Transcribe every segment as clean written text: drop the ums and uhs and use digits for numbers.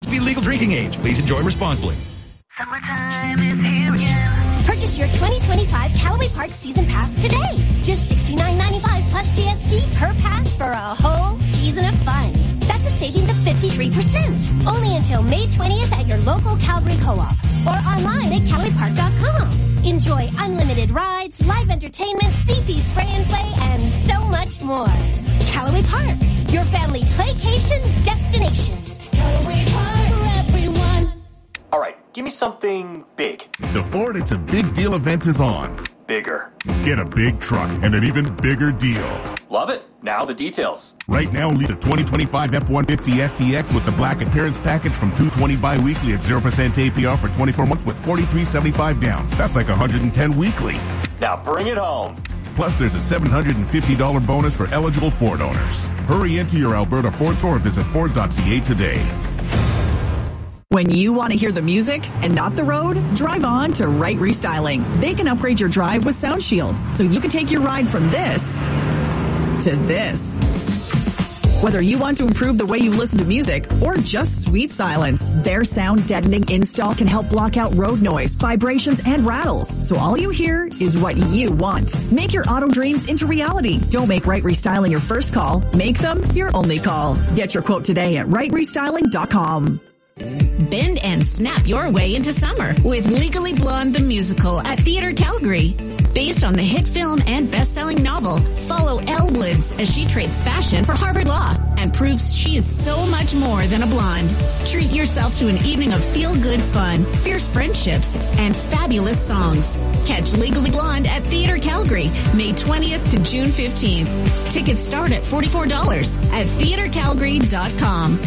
Be legal drinking age. Please enjoy responsibly. Summertime is here again. Purchase your 2025 Callaway Park Season Pass today. Just $69.95 plus GST per pass for a whole season of fun. That's a savings of 53%. Only until May 20th at your local Calgary Co-op or online at CallawayPark.com. Enjoy unlimited rides, live entertainment, CP spray and play, and so much more. Callaway Park, your family playcation destination. Callaway Park for everyone. All right, give me something big. The Ford It's a Big Deal event is on. Bigger. Get a big truck and an even bigger deal. Love it. Now the details. Right now, lease a 2025 F-150 STX with the black appearance package from $220 bi-weekly at 0% APR for 24 months with $43.75 down. That's like $110 weekly. Now bring it home. Plus, there's a $750 bonus for eligible Ford owners. Hurry into your Alberta Ford store or visit Ford.ca today. When you want to hear the music and not the road, drive on to Right Restyling. They can upgrade your drive with Sound Shield, so you can take your ride from this to this. Whether you want to improve the way you listen to music or just sweet silence, their sound deadening install can help block out road noise, vibrations, and rattles. So all you hear is what you want. Make your auto dreams into reality. Don't make Right Restyling your first call. Make them your only call. Get your quote today at rightrestyling.com. Bend and snap your way into summer with Legally Blonde the Musical at Theatre Calgary. Based on the hit film and best-selling novel, follow Elle Woods as she trades fashion for Harvard Law and proves she is so much more than a blonde. Treat yourself to an evening of feel-good fun, fierce friendships, and fabulous songs. Catch Legally Blonde at Theatre Calgary, May 20th to June 15th. Tickets start at $44 at theatrecalgary.com.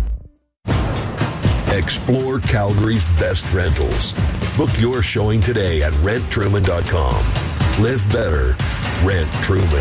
Explore Calgary's best rentals. Book your showing today at renttruman.com. Live better. Rent Truman.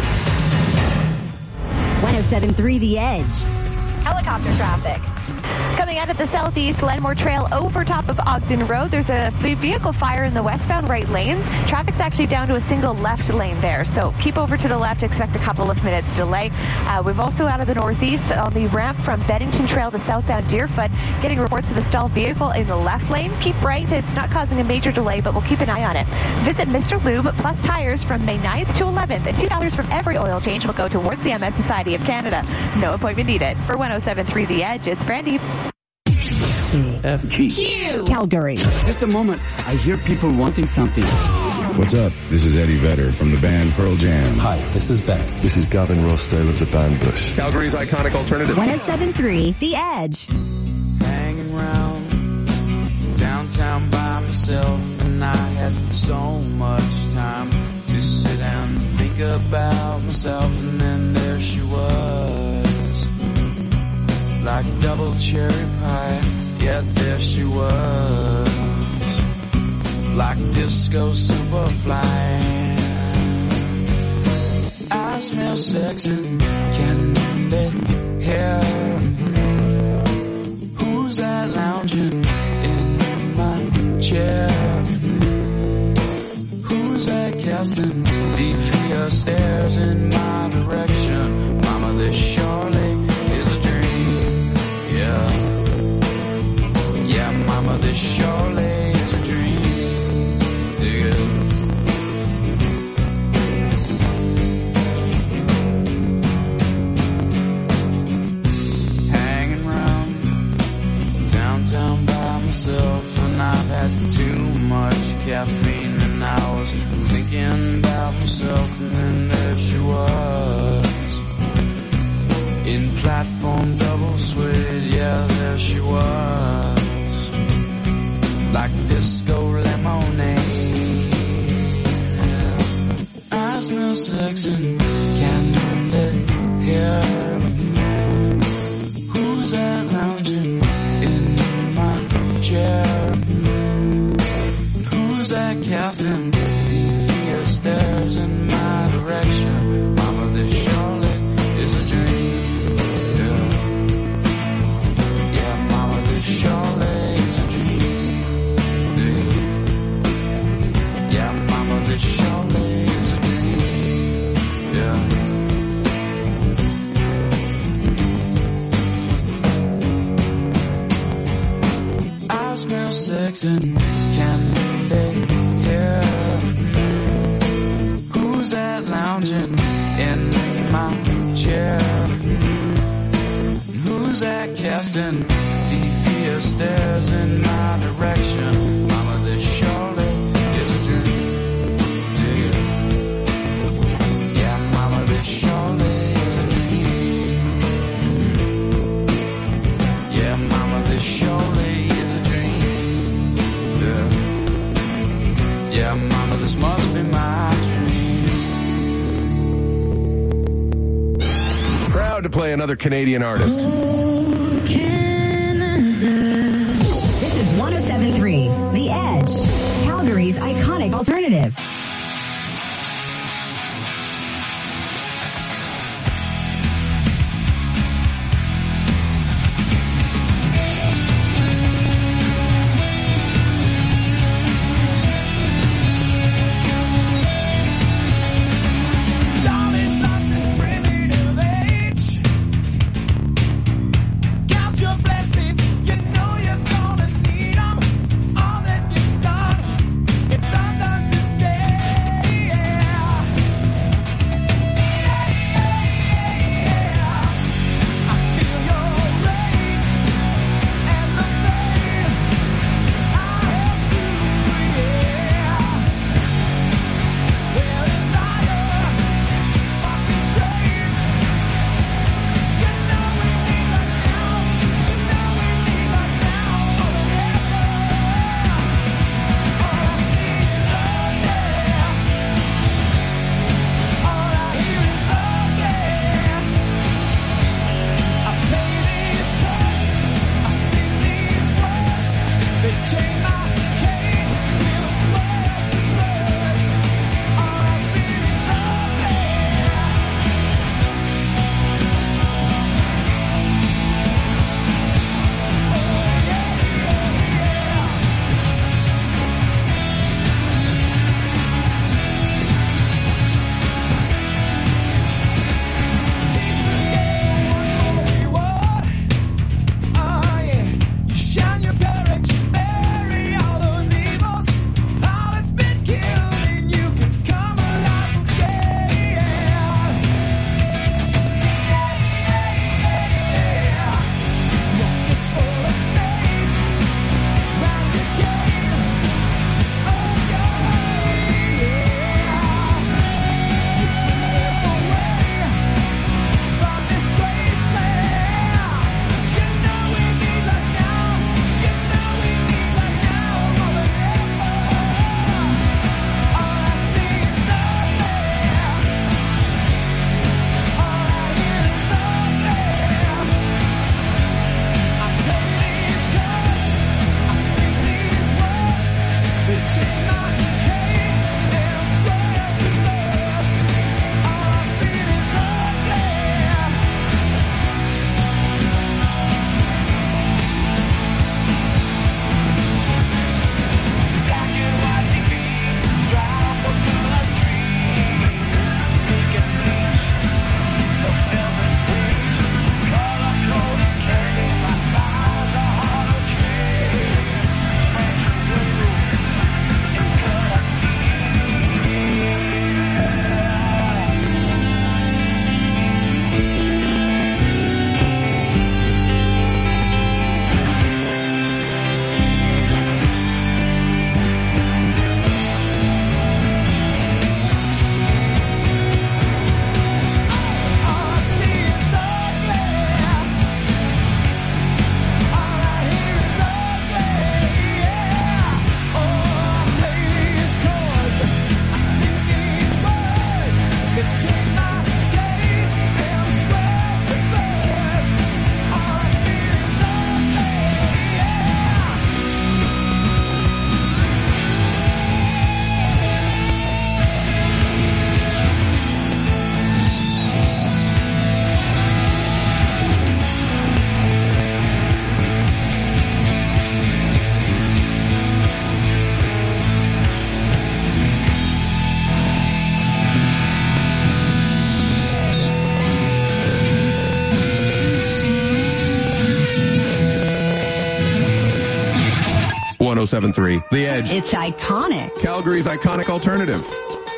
107.3 The Edge. Helicopter traffic. Coming out of the southeast Glenmore Trail over top of Ogden Road, there's a vehicle fire in the westbound right lanes. Traffic's actually down to a single left lane there, so keep over to the left, expect a couple of minutes delay. We've also out of the northeast on the ramp from Beddington Trail to southbound Deerfoot, getting reports of a stalled vehicle in the left lane. Keep right, it's not causing a major delay, but we'll keep an eye on it. Visit Mr. Lube Plus Tires from May 9th to 11th, and $2 from every oil change will go towards the MS Society of Canada. No appointment needed. For 107.3 The Edge, it's Brandy. CFG. Calgary. Just a moment. I hear people wanting something. What's up? This is Eddie Vedder from the band Pearl Jam. Hi, this is Beck. This is Gavin Rossdale of the band Bush. Calgary's iconic alternative. 107.3 The Edge. Hanging around downtown by myself, and I had so much time to sit and think about myself, and then there she was, like double cherry pie. Yet there she was, like disco superfly. I smell sex and candy hair. Who's that lounging in my chair? Who's that casting deep fear stares in my direction? Mama, this surely is a dream, yeah. Yeah, mama, this surely is a dream. Yeah. Hanging around downtown by myself, and I've had too much caffeine, and I was thinking about myself, and then there she was, in platform double suede. Yeah, there she was, like disco lemonade. I smell sex and candy hair. Who's that lounging in my chair? Who's that casting deep fear stares in my direction? Mama, this surely is a dream. Yeah, yeah, mama, this surely is a dream. Yeah, mama, this surely is a dream. Yeah. smell sex and candy, yeah. Who's that lounging in my chair? Who's that casting devious stares in my direction? Mama, this surely is a dream. Dig it. Yeah, mama, this surely is a dream. Yeah, mama, this surely is a dream. Yeah, mama, this must be my dream. Proud to play another Canadian artist. This is 107.3 The Edge, Calgary's iconic alternative. Shine your courage, Mary. 107.3 The Edge. It's iconic. Calgary's iconic alternative.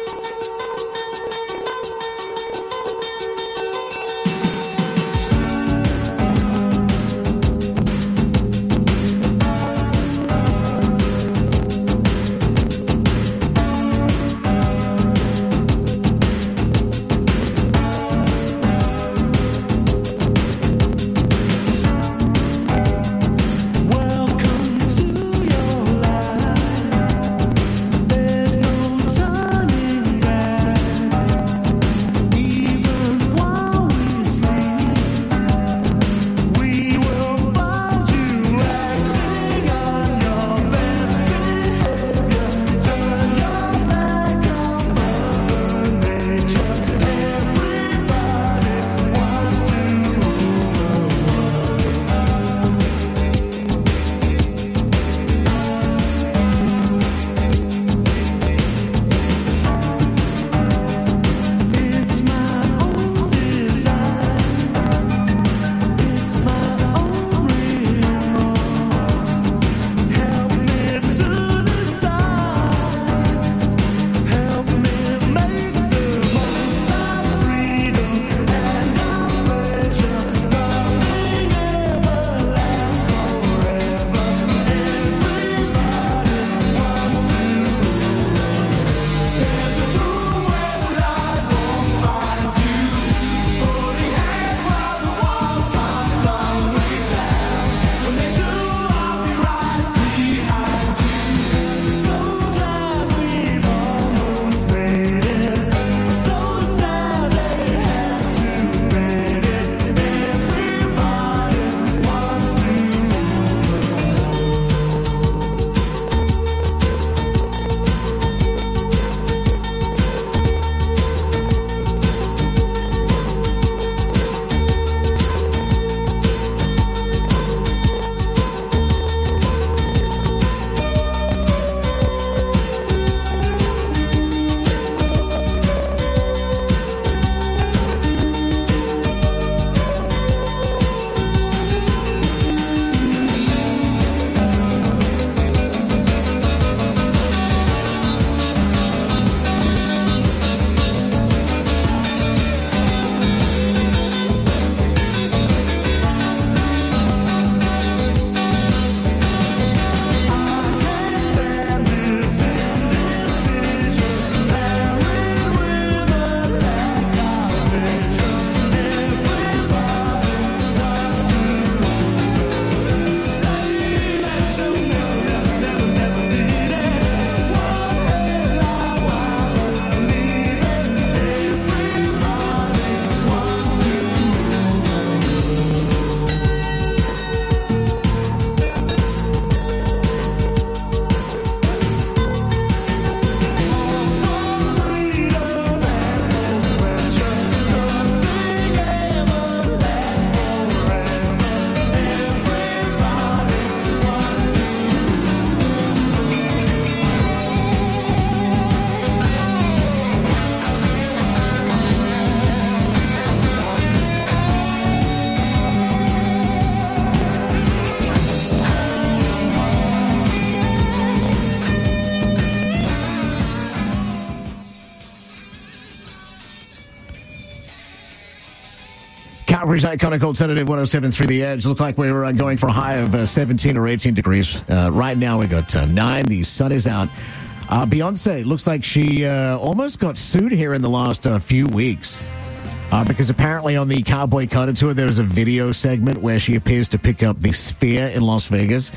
Calgary's iconic alternative 107.3 The Edge. Looked like we were going for a high of 17 or 18 degrees. Right now we got 9. The sun is out. Beyonce looks like she almost got sued here in the last few weeks. Because apparently on the Cowboy Carter Tour, there was a video segment where she appears to pick up the Sphere in Las Vegas.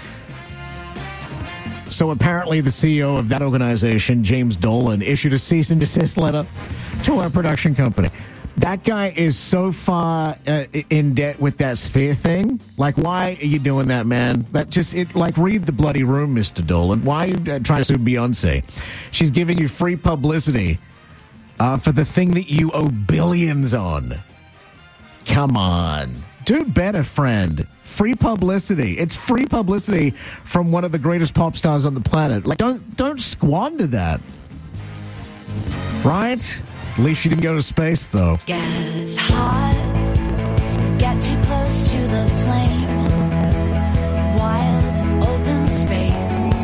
So apparently the CEO of that organization, James Dolan, issued a cease and desist letter to our production company. That guy is so far in debt with that Sphere thing. Like, why are you doing that, man? That just, read the bloody room, Mr. Dolan. Why are you trying to sue Beyonce? She's giving you free publicity for the thing that you owe billions on. Come on. Do better, friend. Free publicity. It's free publicity from one of the greatest pop stars on the planet. Like, don't squander that. Right? At least you didn't go to space, though. Get hot. Get too close to the flame. Wild open space.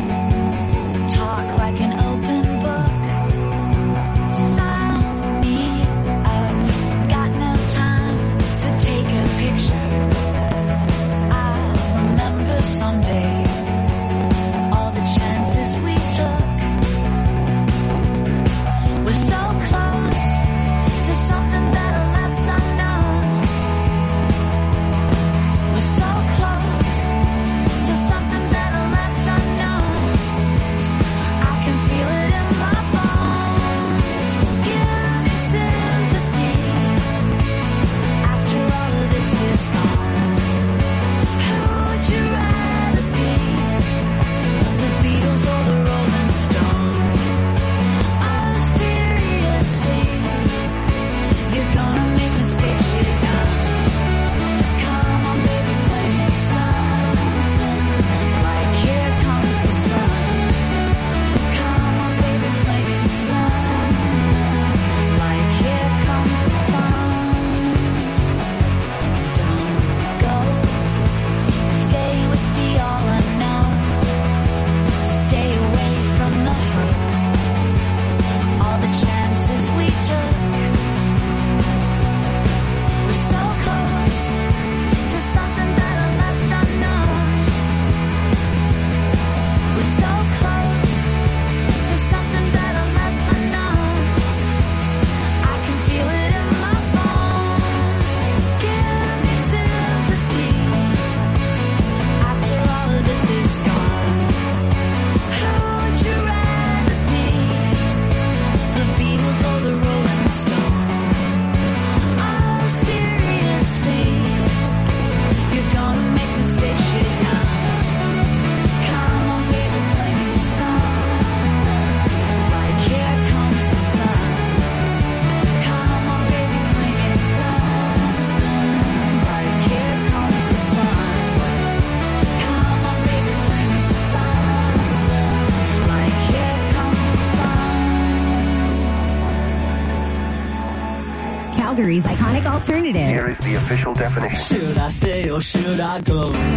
Calgary's iconic alternative. Here is the official definition. Should I stay or should I go? I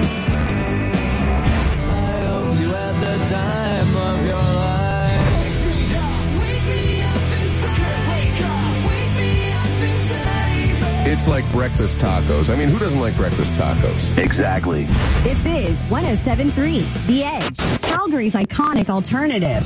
hope you had the time of your life. It's like breakfast tacos. I mean, who doesn't like breakfast tacos? Exactly. This is 107.3 The Edge, Calgary's iconic alternative.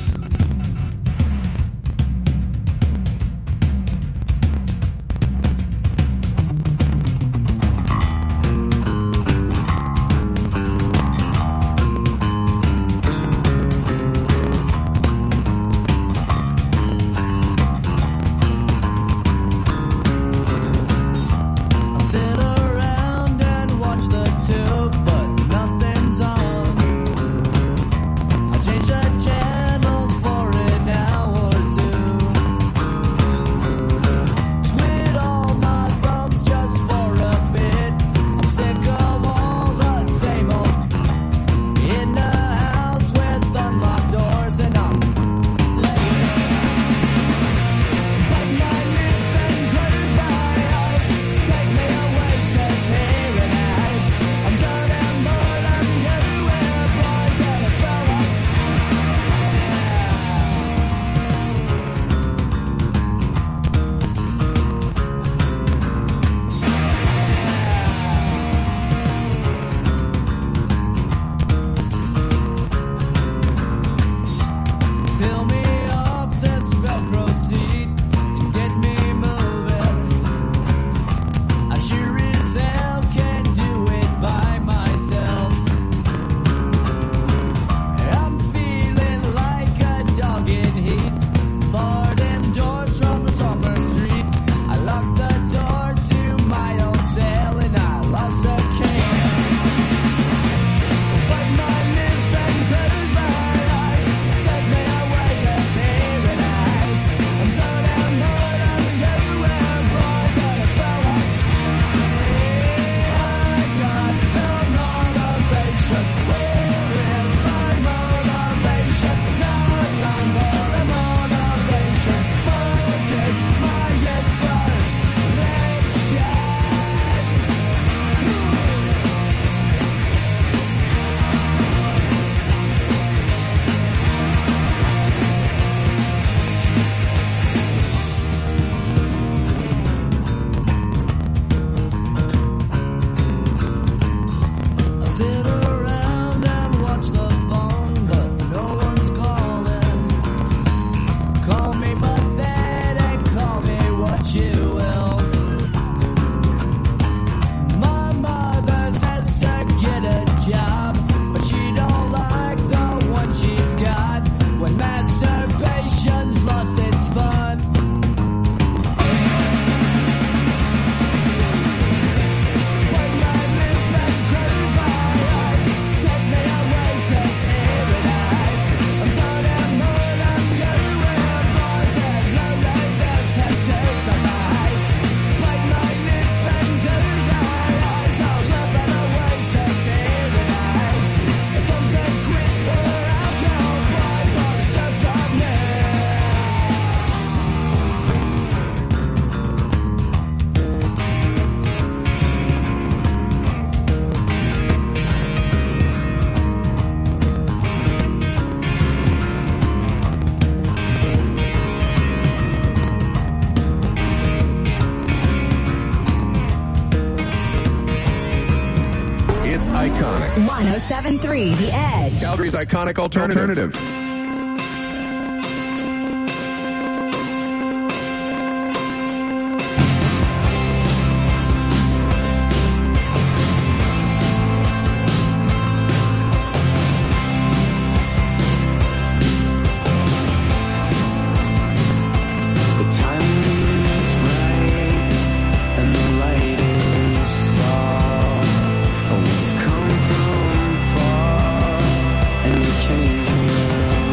It's iconic. 107.3 The Edge. Calgary's iconic alternative. Come from far and we came here.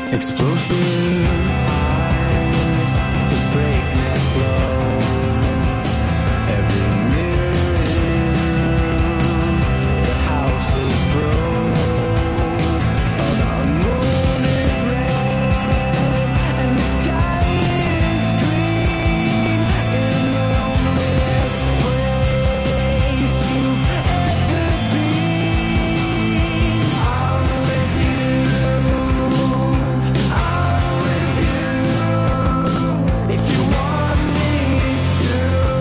Explosive highs to breakneck flows. Every mirror, the house is broke. The moon is red and the sky is green. In the loneliest place you've ever been. I'm with you. If you want me to,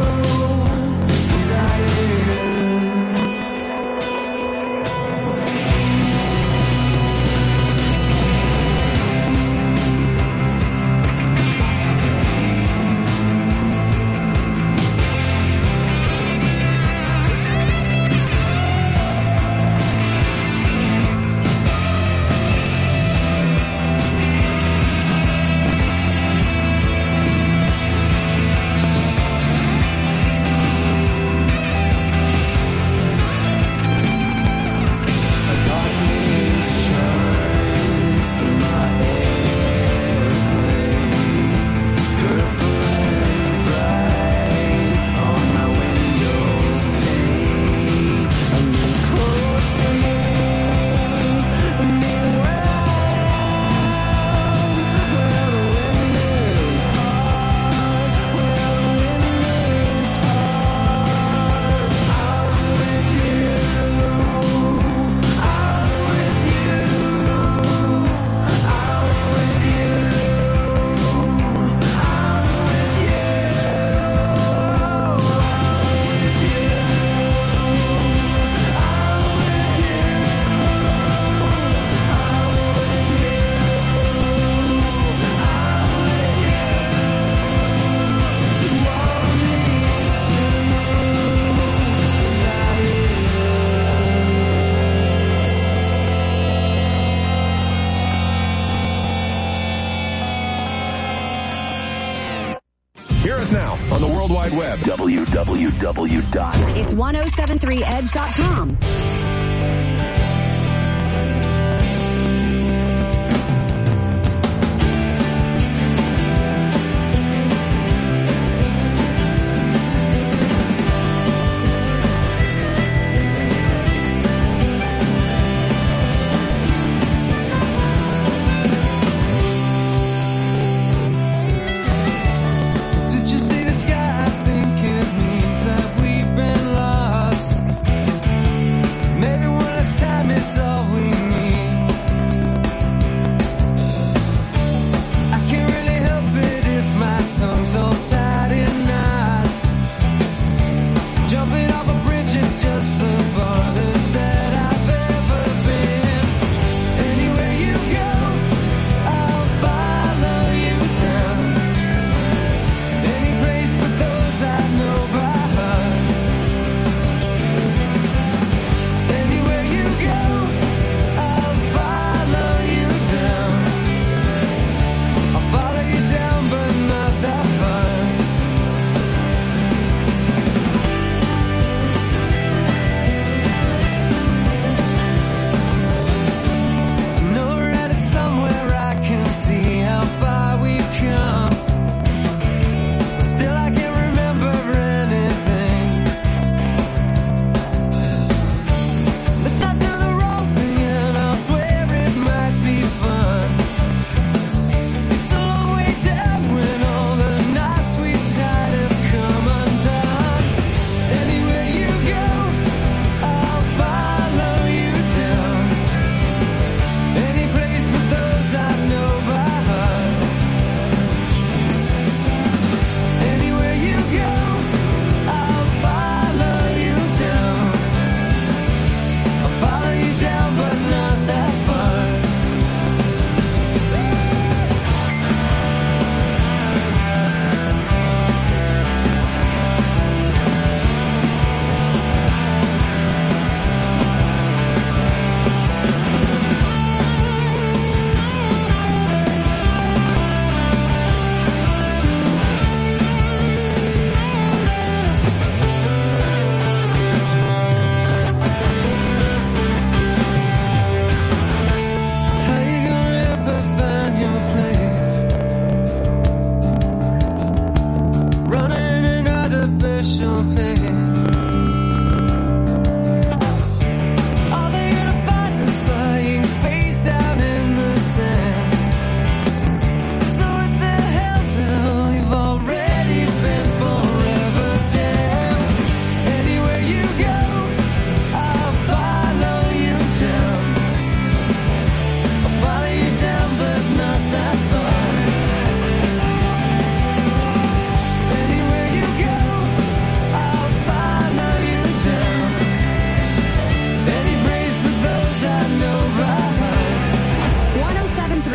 Hear us now on the World Wide Web. www. It's 1073edge.com. did you see the sky? I think it means that we've been lost.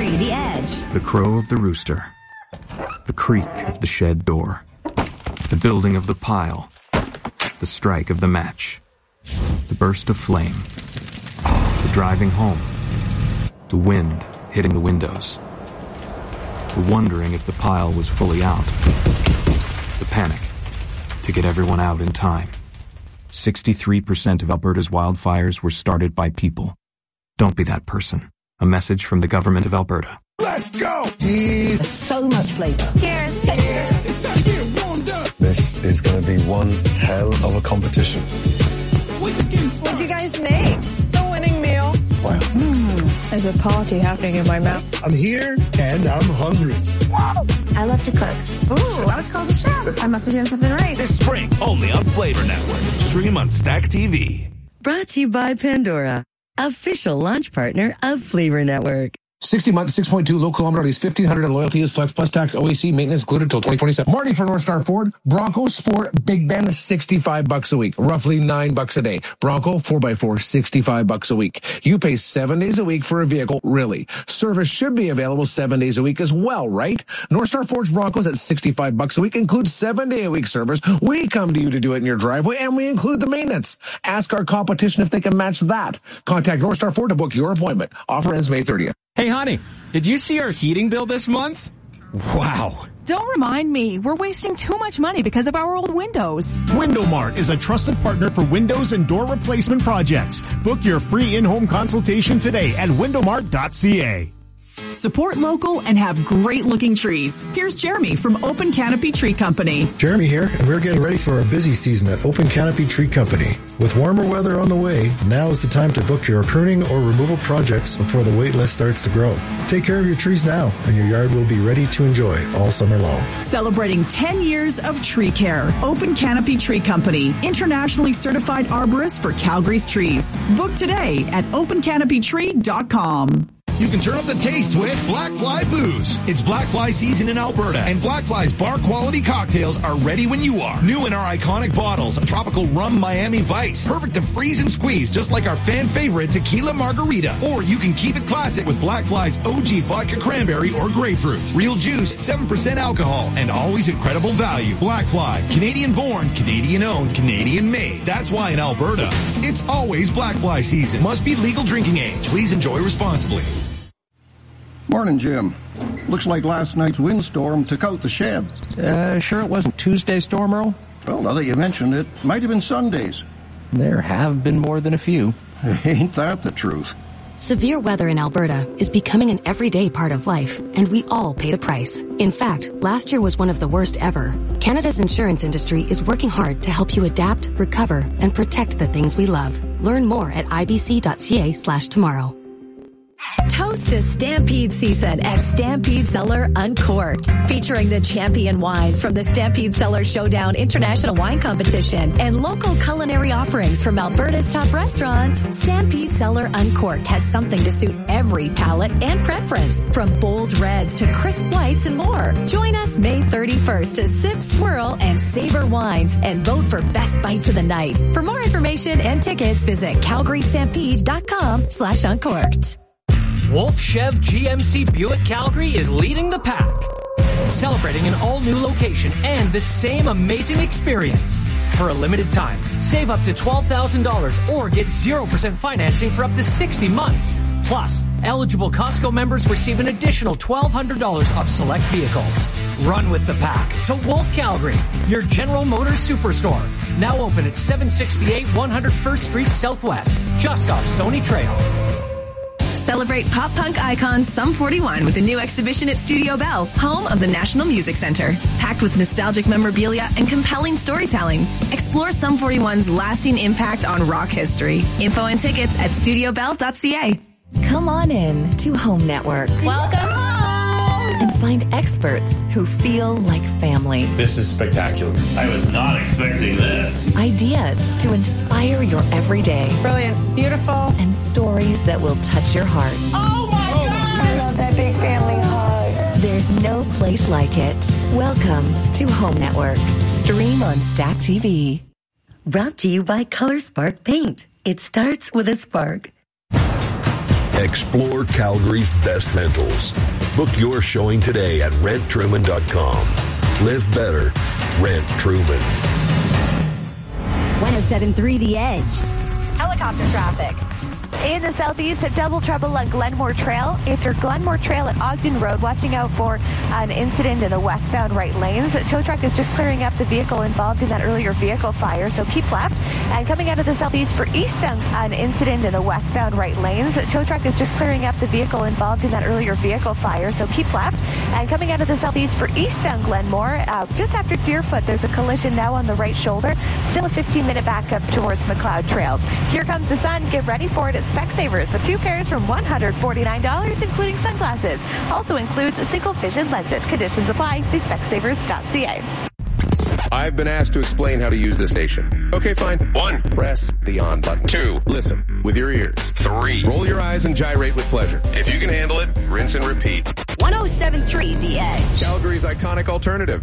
The Edge. The crow of the rooster. The creak of the shed door. The building of the pile. The strike of the match. The burst of flame. The driving home. The wind hitting the windows. The wondering if the pile was fully out. The panic to get everyone out in time. 63% of Alberta's wildfires were started by people. Don't be that person. A message from the Government of Alberta. Let's go! So much flavor. Cheers! Cheers! It's time to get warmed up! This is going to be one hell of a competition. What'd you guys make? The winning meal. Wow. There's a party happening in my mouth. I'm here and I'm hungry. I love to cook. Ooh, I was called a chef. I must be doing something right. This spring, only on Flavor Network. Stream on Stack TV. Brought to you by Pandora, official launch partner of Flavor Network. 60 months, 6.2, low kilometer, at least 1,500 and loyalty is flex plus tax, OAC, maintenance included until 2027. Marty for North Star Ford, Bronco Sport, Big Ben, $65 a week, roughly $9 a day. Bronco 4x4, $65 a week. You pay 7 days a week for a vehicle, really. Service should be available 7 days a week as well, right? North Star Ford's Broncos at $65 a week includes 7-day-a-week service. We come to you to do it in your driveway, and we include the maintenance. Ask our competition if they can match that. Contact North Star Ford to book your appointment. Offer ends May 30th. Hey, honey, did you see our heating bill this month? Wow. Don't remind me. We're wasting too much money because of our old windows. WindowMart is a trusted partner for windows and door replacement projects. Book your free in-home consultation today at windowmart.ca. Support local and have great-looking trees. Here's Jeremy from Open Canopy Tree Company. Jeremy here, and we're getting ready for a busy season at Open Canopy Tree Company. With warmer weather on the way, now is the time to book your pruning or removal projects before the wait list starts to grow. Take care of your trees now, and your yard will be ready to enjoy all summer long. Celebrating 10 years of tree care. Open Canopy Tree Company, internationally certified arborist for Calgary's trees. Book today at opencanopytree.com. You can turn up the taste with Black Fly Booze. It's Black Fly season in Alberta, and Black Fly's bar-quality cocktails are ready when you are. New in our iconic bottles, Tropical Rum Miami Vice. Perfect to freeze and squeeze, just like our fan favorite Tequila Margarita. Or you can keep it classic with Black Fly's OG Vodka Cranberry or Grapefruit. Real juice, 7% alcohol, and always incredible value. Black Fly, Canadian-born, Canadian-owned, Canadian-made. That's why in Alberta, it's always Black Fly season. Must be legal drinking age. Please enjoy responsibly. Morning, Jim. Looks like last night's windstorm took out the shed. Sure it wasn't Tuesday's storm, Earl? Well, now that you mentioned it, might have been Sunday's. There have been more than a few. Ain't that the truth? Severe weather in Alberta is becoming an everyday part of life, and we all pay the price. In fact, last year was one of the worst ever. Canada's insurance industry is working hard to help you adapt, recover, and protect the things we love. Learn more at ibc.ca/tomorrow. Toast to Stampede season at Stampede Cellar Uncorked, featuring the champion wines from the Stampede Cellar Showdown International Wine Competition and local culinary offerings from Alberta's top restaurants. Stampede Cellar Uncorked has something to suit every palate and preference, from bold reds to crisp whites and more. Join us May 31st to sip, swirl, and savor wines and vote for best bites of the night. For more information and tickets, visit calgarystampede.com/uncorked. Wolf Chev GMC Buick Calgary is leading the pack, celebrating an all-new location and the same amazing experience. For a limited time, save up to $12,000 or get 0% financing for up to 60 months. Plus, eligible Costco members receive an additional $1,200 off select vehicles. Run with the pack to Wolf Calgary, your General Motors superstore. Now open at 768 101st Street Southwest, just off Stony Trail. Celebrate pop-punk icon Sum 41 with a new exhibition at Studio Bell, home of the National Music Center. Packed with nostalgic memorabilia and compelling storytelling. Explore Sum 41's lasting impact on rock history. Info and tickets at studiobell.ca. Come on in to Home Network. Welcome home! And find experts who feel like family. This is spectacular. I was not expecting this. Ideas to inspire your everyday. Brilliant. Beautiful. And stories that will touch your heart. Oh my God! I love that big family hug. There's no place like it. Welcome to Home Network. Stream on Stack TV. Brought to you by Color Spark Paint. It starts with a spark. Explore Calgary's best rentals. Book your showing today at renttruman.com. Live better. Rent Truman. 107.3 The Edge. Helicopter traffic. In the southeast, double trouble on Glenmore Trail. After Glenmore Trail at Ogden Road, watching out for an incident in the westbound right lanes. A tow truck is just clearing up the vehicle involved in that earlier vehicle fire, so keep left. And coming out of the southeast for eastbound, an incident in the westbound right lanes. A tow truck is just clearing up the vehicle involved in that earlier vehicle fire, so keep left. And coming out of the southeast for eastbound Glenmore, just after Deerfoot, there's a collision now on the right shoulder. Still a 15-minute backup towards McLeod Trail. Here comes the sun. Get ready for it at Specsavers with 2 pairs from $149, including sunglasses. Also includes single vision lenses. Conditions apply. See specsavers.ca. I've been asked to explain how to use this station. Okay, fine. 1. Press the on button. 2. Listen with your ears. 3. Roll your eyes and gyrate with pleasure. If you can handle it, rinse and repeat. 107.3 The Edge. Calgary's iconic alternative.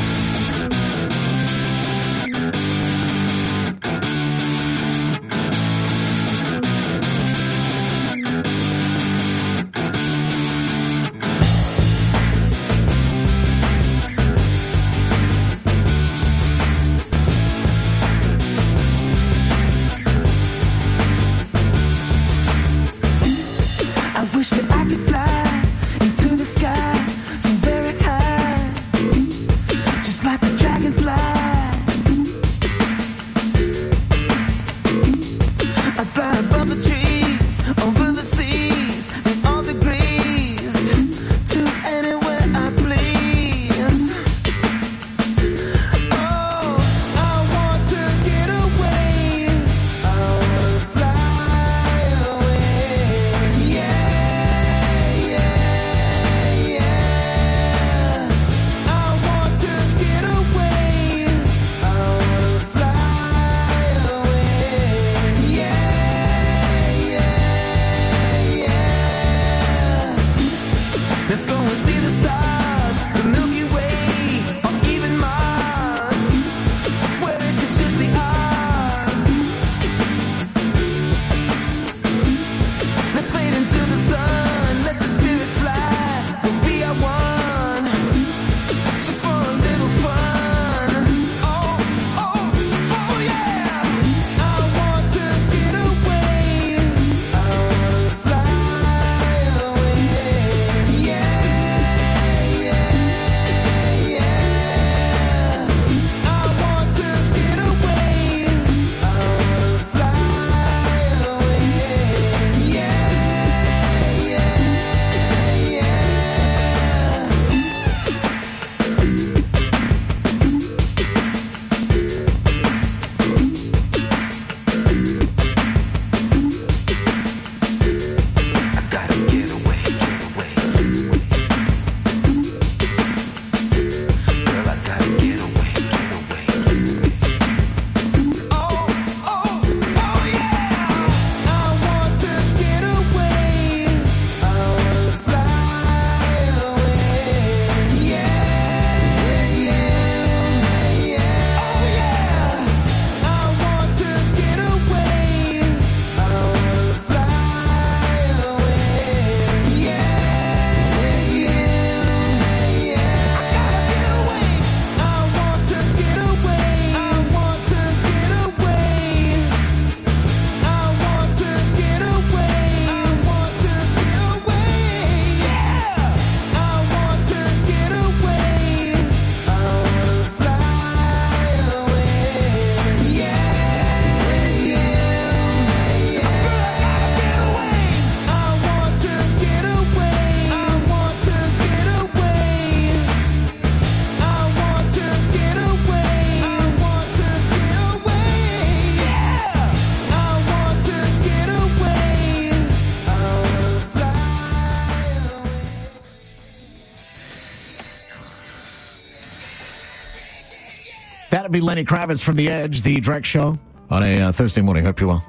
That'd be Lenny Kravitz from The Edge, the Drake Show, on a Thursday morning. Hope you're well.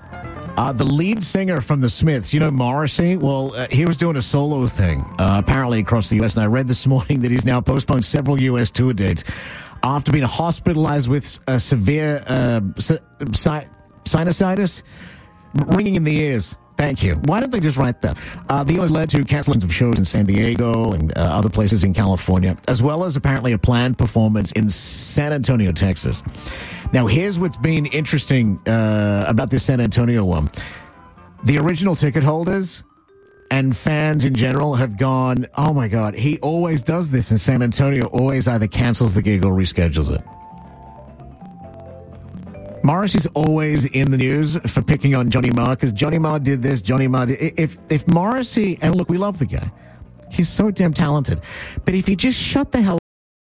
The lead singer from the Smiths, you know Morrissey? Well, he was doing a solo thing, apparently across the U.S. And I read this morning that he's now postponed several U.S. tour dates after being hospitalized with a severe sinusitis, ringing in the ears. Thank you. Why don't they just write that? The Oilers led to cancellations of shows in San Diego and other places in California, as well as apparently a planned performance in San Antonio, Texas. Now, here's what's been interesting about this San Antonio one. The original ticket holders and fans in general have gone, oh my God, he always does this in San Antonio, always either cancels the gig or reschedules it. Morrissey's always in the news for picking on Johnny Marr because Johnny Marr did this, Johnny Marr did... If Morrissey... And look, we love the guy. He's so damn talented. But if he just shut the hell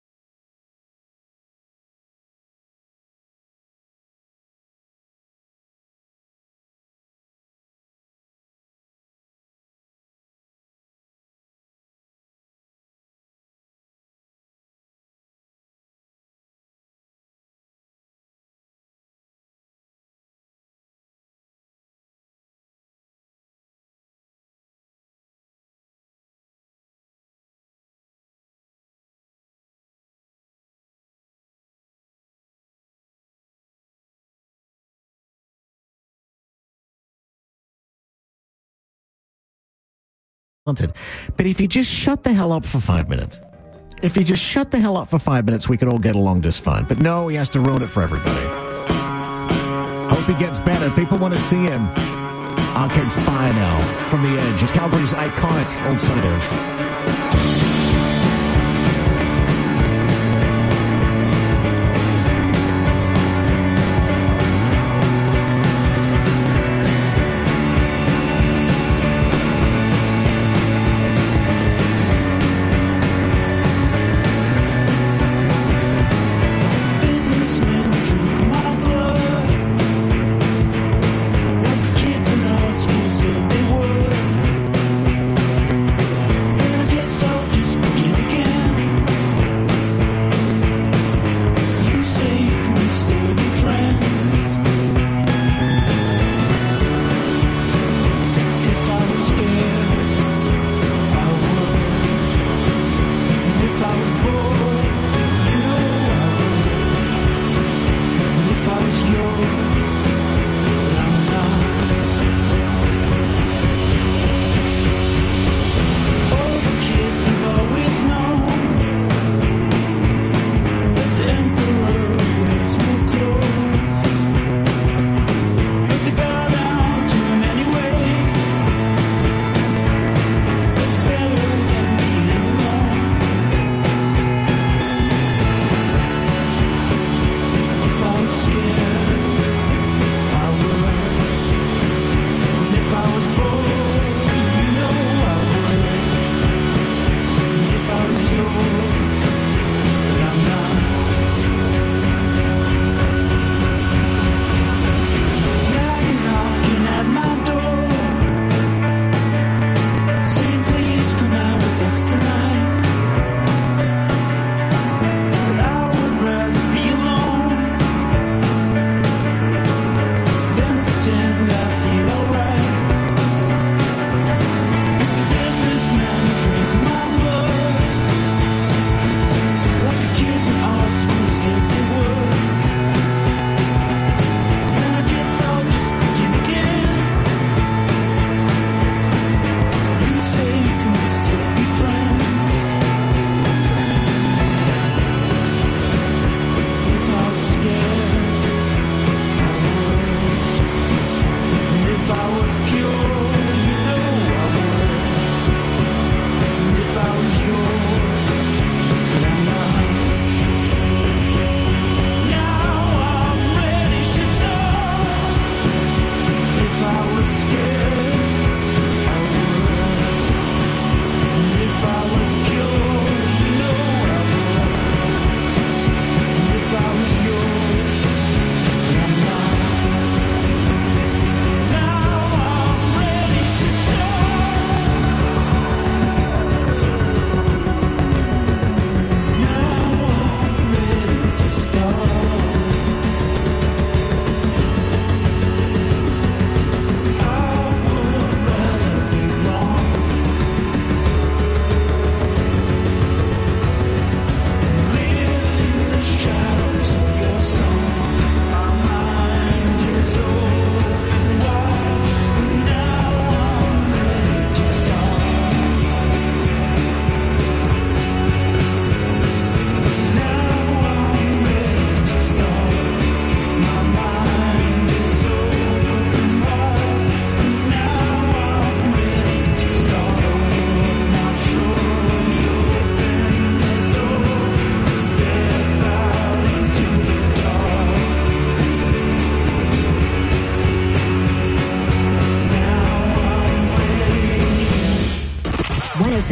But if he just shut the hell up for 5 minutes, we could all get along just fine. But no, he has to ruin it for everybody. Hope he gets better. People want to see him. Arcade Fire now from the Edge. It's Calgary's iconic alternative.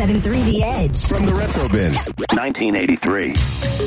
107.3 The Edge. From the Retro Bin. 1983.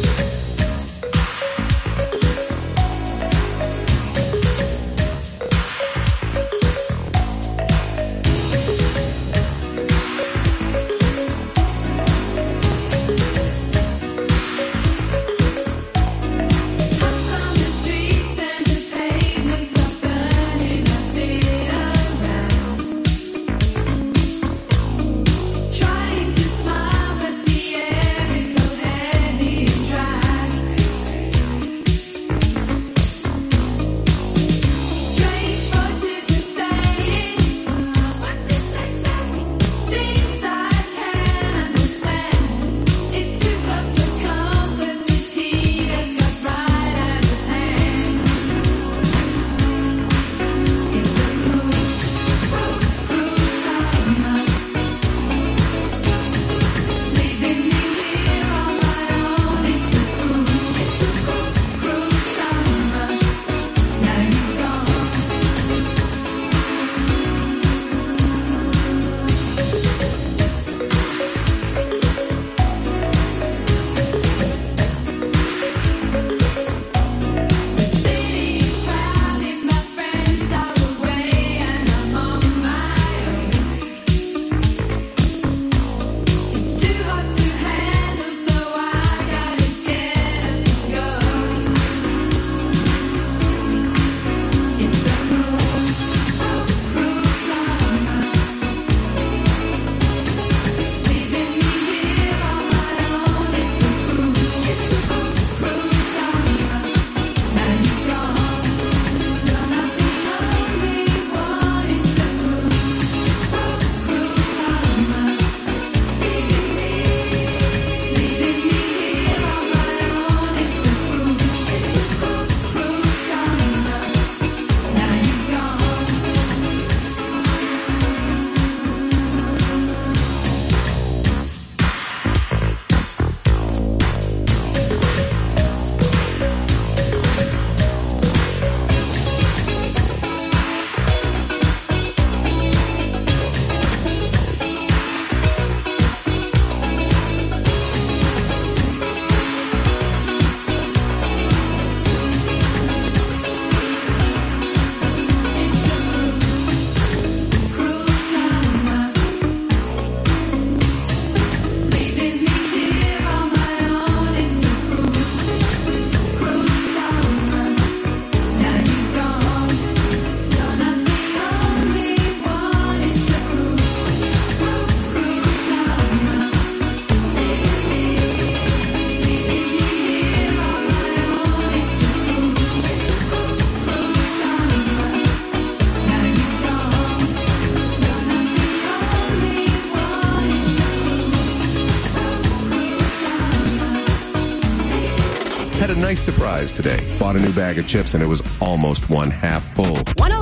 Had a nice surprise today. Bought a new bag of chips and it was almost one half full.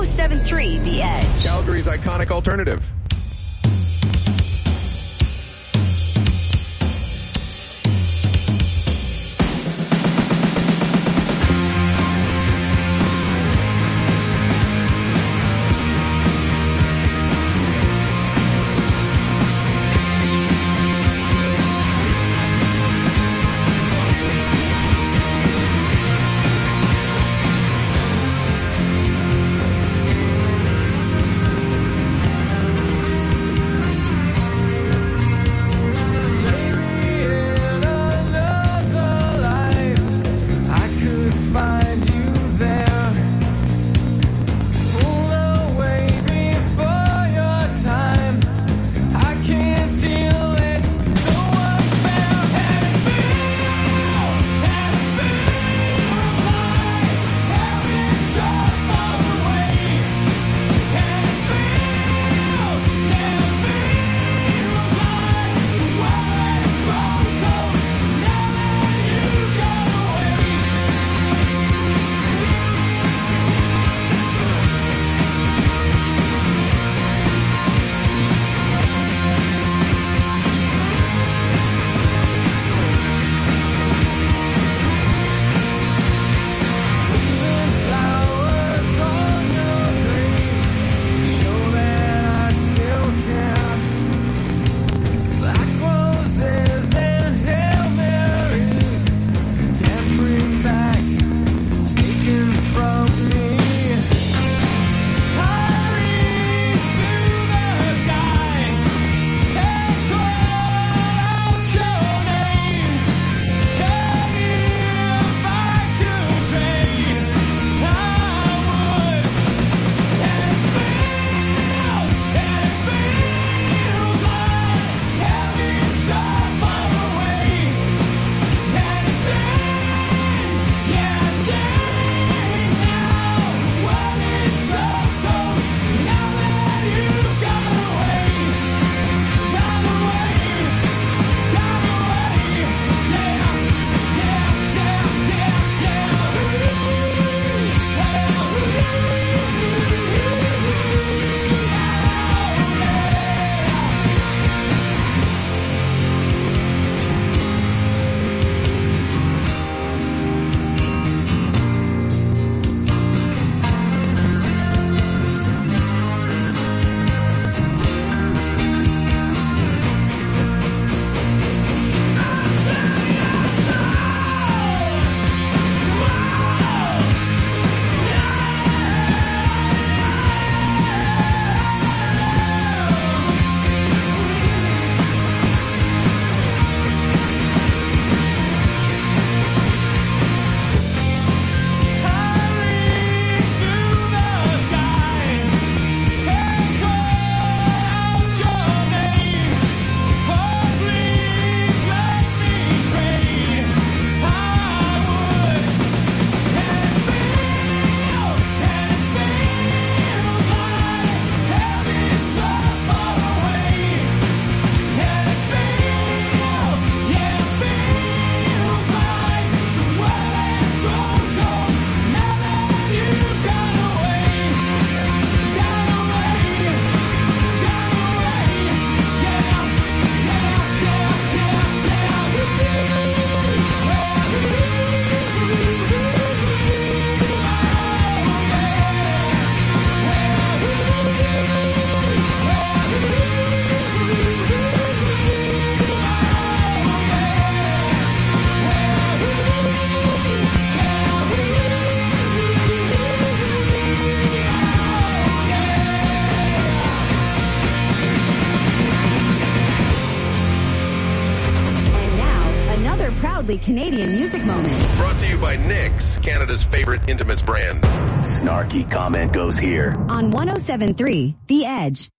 107.3 The Edge. Calgary's iconic alternative. another proudly Canadian music moment. Brought to you by Nix, Canada's favorite intimates brand. Snarky comment goes here. On 107.3, The Edge.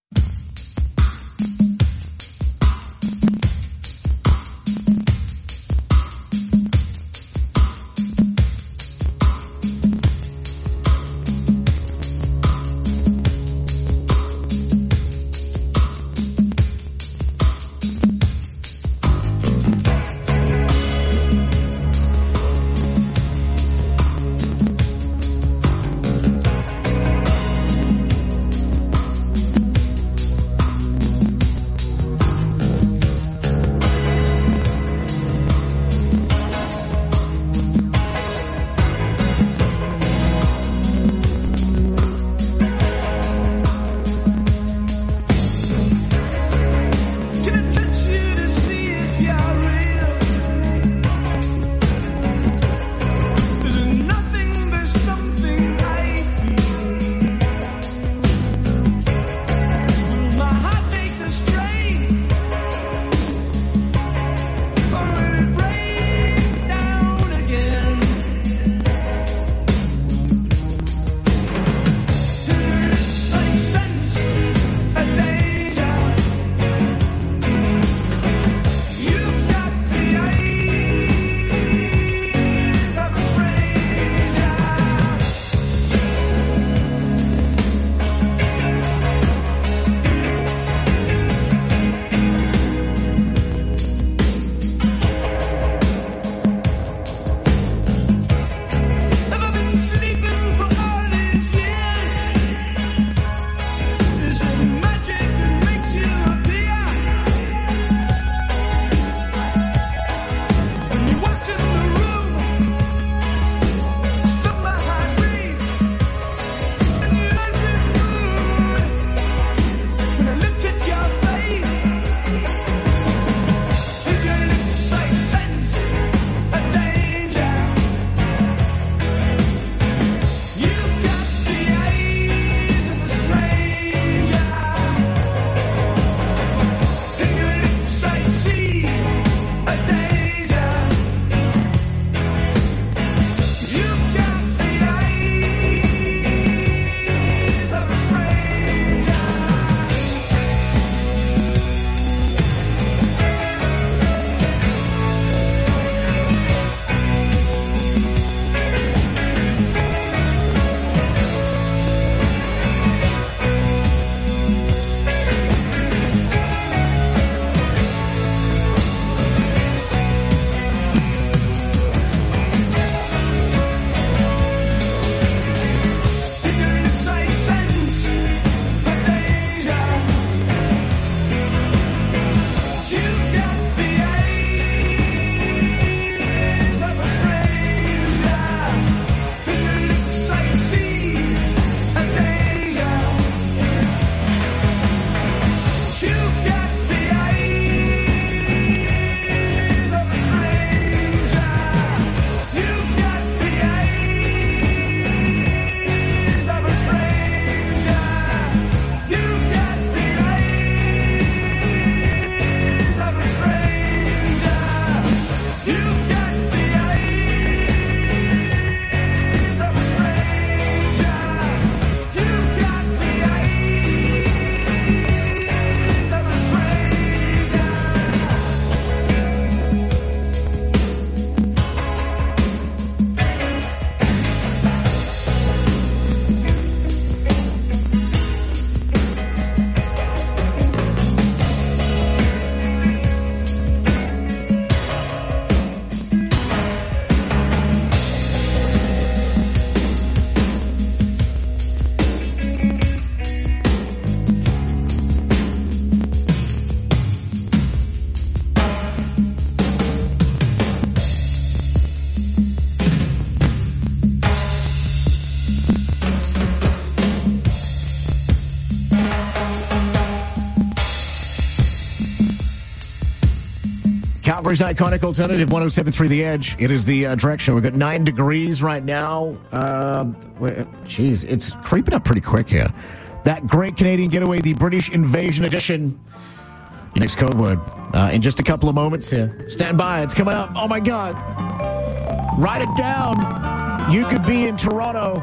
Calgary's iconic alternative, 107.3 The Edge. It is the Drek Show. We've got 9 degrees right now. Geez, it's creeping up pretty quick here. That Great Canadian Getaway, the British Invasion Edition. Your next code word in just a couple of moments here. Stand by. It's coming up. Oh, my God. Write it down. You could be in Toronto.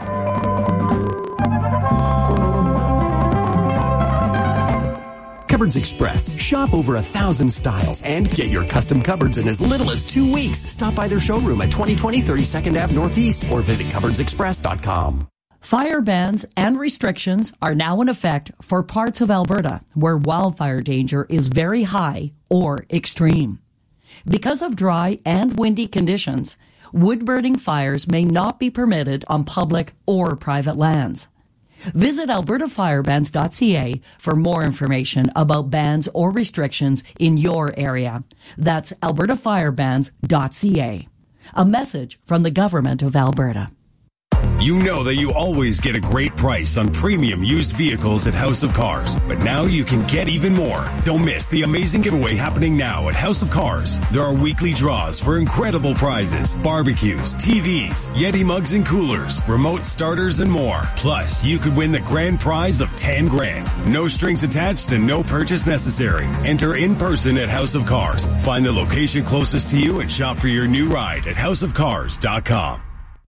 Cupboards Express. Shop over 1,000 styles and get your custom cupboards in as little as 2 weeks. Stop by their showroom at 2020 32nd Ave Northeast or visit cupboardsexpress.com. Fire bans and restrictions are now in effect for parts of Alberta where wildfire danger is very high or extreme. Because of dry and windy conditions, wood-burning fires may not be permitted on public or private lands. Visit albertafirebans.ca for more information about bans or restrictions in your area. That's albertafirebans.ca. A message from the Government of Alberta. You know that you always get a great price on premium used vehicles at House of Cars, but now you can get even more. Don't miss the amazing giveaway happening now at House of Cars. There are weekly draws for incredible prizes, barbecues, TVs, Yeti mugs and coolers, remote starters and more. Plus, you could win the grand prize of 10 grand. No strings attached and no purchase necessary. Enter in person at House of Cars. Find the location closest to you and shop for your new ride at houseofcars.com.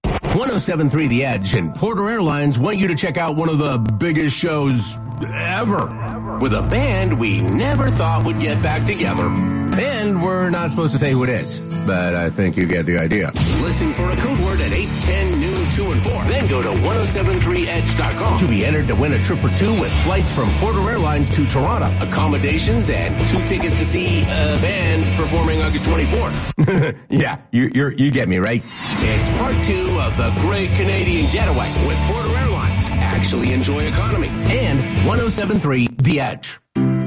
107.3 The Edge and Porter Airlines want you to check out one of the biggest shows ever with a band we never thought would get back together. And we're not supposed to say who it is, but I think you get the idea. Listen for a code word at 8, 10, noon, 2, and 4. Then go to 1073edge.com to be entered to win a trip or two with flights from Porter Airlines to Toronto, accommodations, and 2 tickets to see a band performing August 24th. Yeah, you get me, right? It's part 2 of the Great Canadian Getaway with Porter Airlines. Actually enjoy economy. And 107.3 The Edge.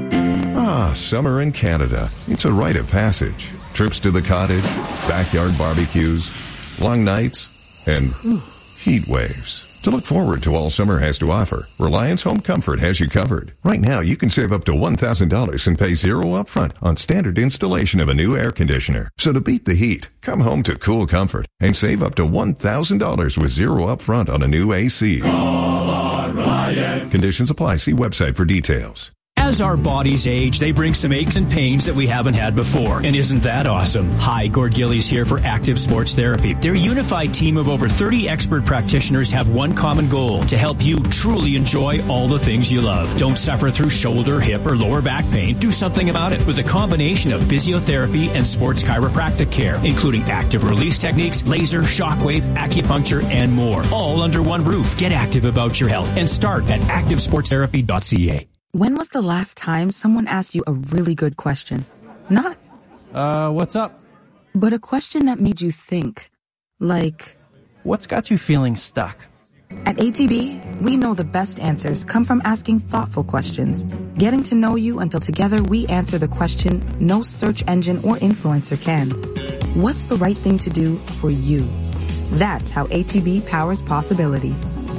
Ah, summer in Canada. It's a rite of passage. Trips to the cottage, backyard barbecues, long nights, and heat waves. To look forward to all summer has to offer, Reliance Home Comfort has you covered. Right now, you can save up to $1,000 and pay zero upfront on standard installation of a new air conditioner. So to beat the heat, come home to cool comfort and save up to $1,000 with zero upfront on a new AC. Call on Reliance. Conditions apply. See website for details. As our bodies age, they bring some aches and pains that we haven't had before. And isn't that awesome? Hi, Gord Gillies here for Active Sports Therapy. Their unified team of over 30 expert practitioners have one common goal: to help you truly enjoy all the things you love. Don't suffer through shoulder, hip, or lower back pain. Do something about it with a combination of physiotherapy and sports chiropractic care, including active release techniques, laser, shockwave, acupuncture, and more. All under one roof. Get active about your health and start at activesportstherapy.ca. When was the last time someone asked you a really good question? Not, what's up? But a question that made you think. Like, what's got you feeling stuck? At ATB, we know the best answers come from asking thoughtful questions, getting to know you until together we answer the question no search engine or influencer can. What's the right thing to do for you? That's how ATB powers possibility.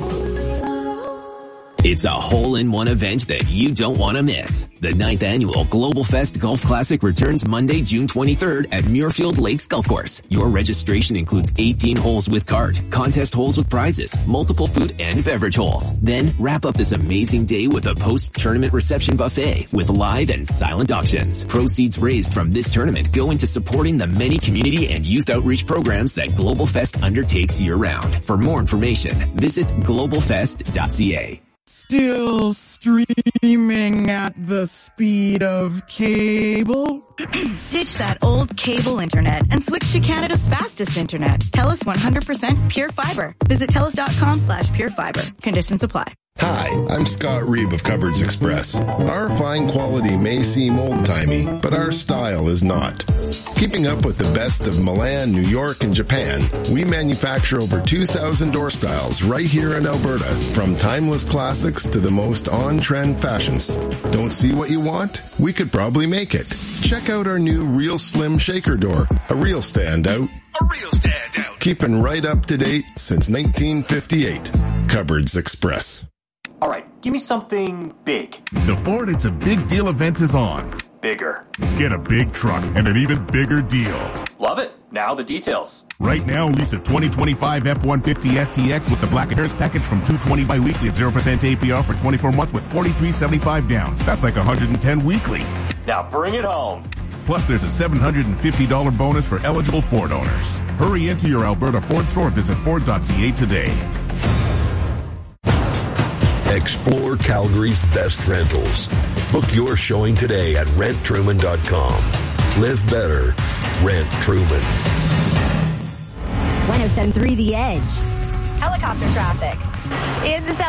It's a hole-in-one event that you don't want to miss. The 9th annual Global Fest Golf Classic returns Monday, June 23rd at Muirfield Lakes Golf Course. Your registration includes 18 holes with cart, contest holes with prizes, multiple food and beverage holes. Then wrap up this amazing day with a post-tournament reception buffet with live and silent auctions. Proceeds raised from this tournament go into supporting the many community and youth outreach programs that Global Fest undertakes year-round. For more information, visit globalfest.ca. Still streaming at the speed of cable? Ditch that old cable internet and switch to Canada's fastest internet. TELUS 100% Pure Fiber. Visit TELUS.com/purefiber. Conditions apply. Hi, I'm Scott Reeb of Cupboards Express. Our fine quality may seem old-timey, but our style is not. Keeping up with the best of Milan, New York, and Japan, we manufacture over 2,000 door styles right here in Alberta, from timeless classics to the most on-trend fashions. Don't see what you want? We could probably make it. Check out our new Real Slim Shaker Door, a real standout. A real standout. Keeping right up to date since 1958. Cupboards Express. All right, give me something big. The Ford It's a Big Deal event is on. Bigger. Get a big truck and an even bigger deal. Love it. Now the details. Right now, lease a 2025 F-150 STX with the Black Insurance package from $220 bi-weekly at 0% APR for 24 months with $43.75 down. That's like $110 weekly. Now bring it home. Plus, there's a $750 bonus for eligible Ford owners. Hurry into your Alberta Ford store. Visit Ford.ca today. Explore Calgary's best rentals. Book your showing today at renttruman.com. Live better. Rent Truman. 107.3 The Edge. Helicopter traffic. In the south.